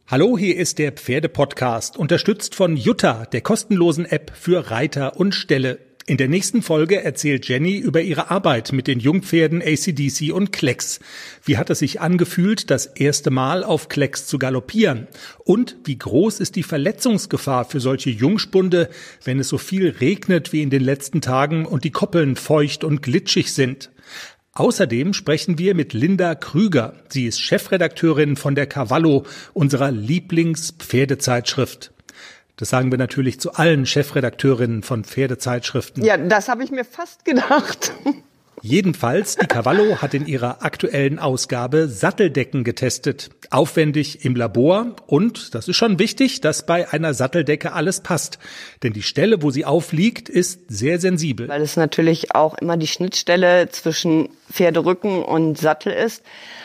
Hallo, hier ist der Pferde-Podcast, unterstützt von Jutta, der kostenlosen App für Reiter und Ställe. In der nächsten Folge erzählt Jenny über ihre Arbeit mit den Jungpferden AC/DC und Klecks. Wie hat es sich angefühlt, das erste Mal auf Klecks zu galoppieren? Und wie groß ist die Verletzungsgefahr für solche Jungspunde, wenn es so viel regnet wie in den letzten Tagen und die Koppeln feucht und glitschig sind? Außerdem sprechen wir mit Linda Krüger. Sie ist Chefredakteurin von der Cavallo, unserer Lieblingspferdezeitschrift. Das sagen wir natürlich zu allen Chefredakteurinnen von Pferdezeitschriften. Ja, das habe ich mir fast gedacht. Jedenfalls, die Cavallo hat in ihrer aktuellen Ausgabe Satteldecken getestet. Aufwendig im Labor und, das ist schon wichtig, dass bei einer Satteldecke alles passt. Denn die Stelle, wo sie aufliegt, ist sehr sensibel. Weil es natürlich auch immer die Schnittstelle zwischen Pferderücken und Sattel ist.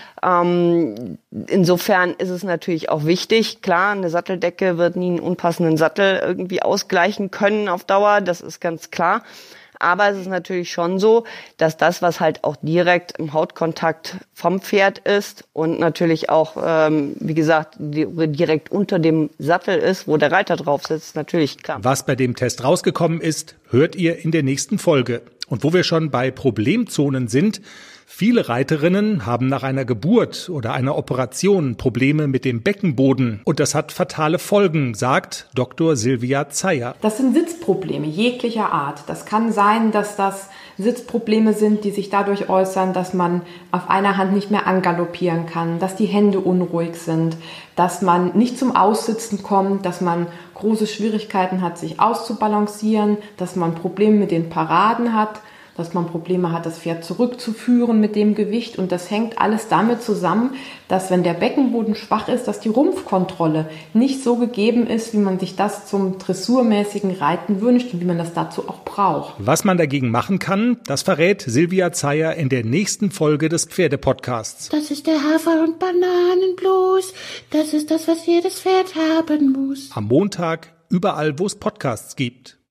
Insofern ist es natürlich auch wichtig. Klar, eine Satteldecke wird nie einen unpassenden Sattel irgendwie ausgleichen können auf Dauer. Das ist ganz klar. Aber es ist natürlich schon so, dass das, was halt auch direkt im Hautkontakt vom Pferd ist und natürlich auch, wie gesagt, direkt unter dem Sattel ist, wo der Reiter drauf sitzt, natürlich klar. Was bei dem Test rausgekommen ist, hört ihr in der nächsten Folge. Und wo wir schon bei Problemzonen sind, viele Reiterinnen haben nach einer Geburt oder einer Operation Probleme mit dem Beckenboden. Und das hat fatale Folgen, sagt Dr. Silvia Zeyer. Das sind Sitzprobleme jeglicher Art. Das kann sein, dass das Sitzprobleme sind, die sich dadurch äußern, dass man auf einer Hand nicht mehr angaloppieren kann, dass die Hände unruhig sind, dass man nicht zum Aussitzen kommt, dass man große Schwierigkeiten hat, sich auszubalancieren, dass man Probleme mit den Paraden hat, dass man Probleme hat, das Pferd zurückzuführen mit dem Gewicht. Und das hängt alles damit zusammen, dass wenn der Beckenboden schwach ist, dass die Rumpfkontrolle nicht so gegeben ist, wie man sich das zum dressurmäßigen Reiten wünscht und wie man das dazu auch braucht. Was man dagegen machen kann, das verrät Silvia Zeyer in der nächsten Folge des Pferdepodcasts. Das ist der Hafer- und Bananenblues. Das ist das, was jedes Pferd haben muss. Am Montag, überall, wo es Podcasts gibt.